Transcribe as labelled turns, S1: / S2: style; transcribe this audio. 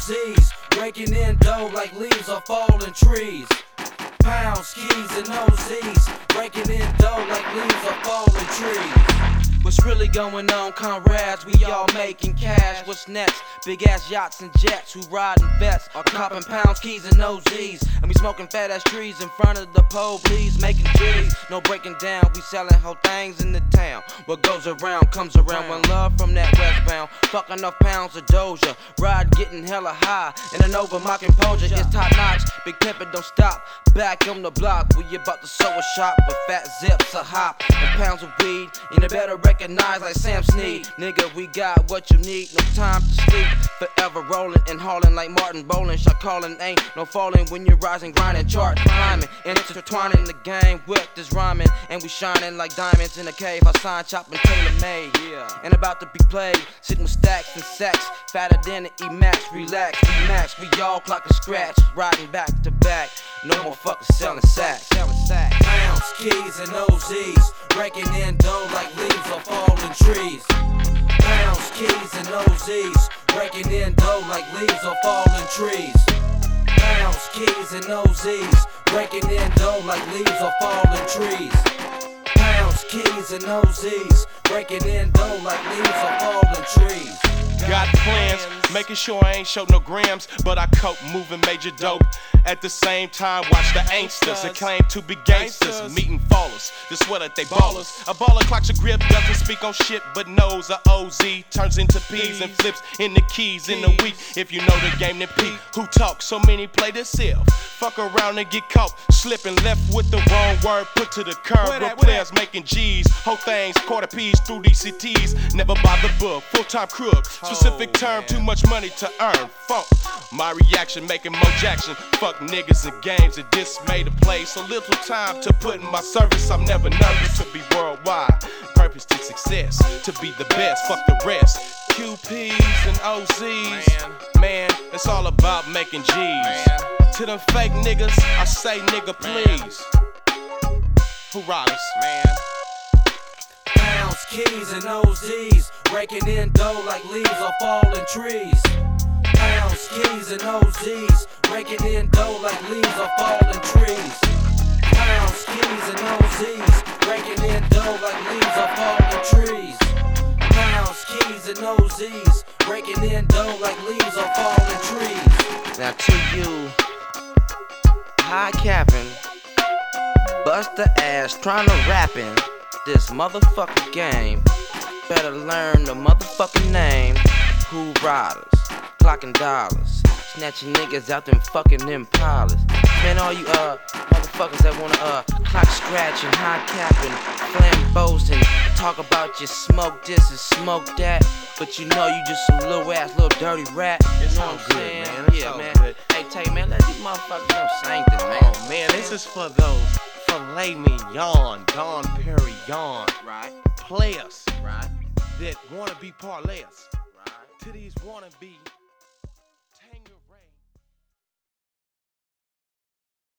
S1: OZs, raking in dough like leaves off falling trees. Pounds, keys, and OZs, raking in dough like leaves off falling trees. What's really going on, comrades? We all making cash. What's next? Big ass yachts and jets who riding vets are copping pounds, keys, and OZs. And we smoking fat ass trees in front of the police, making G's. No breaking down, we selling whole things in the town. What goes around comes around. One love from that westbound. Fuck enough pounds of Doja. Ride getting hella high in an over my composure. It's top notch. Big pimpin' don't stop. Back on the block, we about to sew a shop with fat zips, a hop, and pounds of weed. And you better recognize like Sam Snead. Nigga, we got what you need. No time to sleep. Forever rolling and hauling like Martin Bowling. Shot calling, ain't no falling when you're rising, grinding, chart climbing, intertwining the game with this rhyming. And we shining like diamonds in a cave. I sign, chopping, tailor made. And about to be played. Sitting with stacks and sacks. Fatter than an E-Max. Relax, E-Max. We all clock a scratch. Riding back to back. No more fuckers selling sacks. Pounds, keys, and OZs, raking in dough like leaves off falling trees. Pounds, keys, and OZs, raking in dough like leaves off falling trees. Pounds, keys, and OZs, raking in dough like leaves off falling trees. Pounds, keys, and OZs, raking in dough like leaves off falling trees.
S2: Got plans, making sure I ain't show no grams, but I cope moving major dope. At the same time, watch the ain'sters that claim to be gangsters, meeting fallers. The sweater they ballers. A baller clocks a grip, doesn't speak on shit, but knows a OZ turns into P's and flips into keys in a week. If you know the game, then P. Who talk? So many play themselves. Fuck around and get caught slipping left with the wrong word put to the curb. Real players making G's, whole things, quarter P's through DCTs. Never bother book, full-time crook. Specific term, too much money to earn. Funk. My reaction making Mo Jackson. Fuck niggas and games and dismay the play. So little time to put in my service. I'm never nervous to be worldwide. Purpose to success, to be the best. Fuck the rest. QPs and OZs. Man, it's all about making G's. To them fake niggas, I say nigga please. Who riders? Man.
S1: Pounds, keys, and OZs, raking in dough like leaves off falling trees. Pounds, keys, and OZs, raking in dough like leaves off falling trees. Pounds, keys, and OZs, raking in dough like leaves off falling trees. Pounds, keys, and OZs, raking in dough like leaves off falling trees.
S3: Now to you, high capping, bust the ass trying to rap in this motherfucking game. Better learn the motherfucking name. Who riders? Clocking dollars, snatching niggas out them fucking Impalas. Man, all you motherfuckers that wanna clock scratching, high capping, flambeaus and talk about you smoke this and smoke that, but you know you just a little ass, little dirty rat. You know what I'm saying? Yeah, man. Good. Hey, tell you, man, let these motherfuckers know something, man.
S4: Oh man, this is for those filet mignon, Don Perignon,
S3: Right.
S4: players
S3: Right.
S4: that wanna be parlayers.
S3: Right.
S4: To these wannabe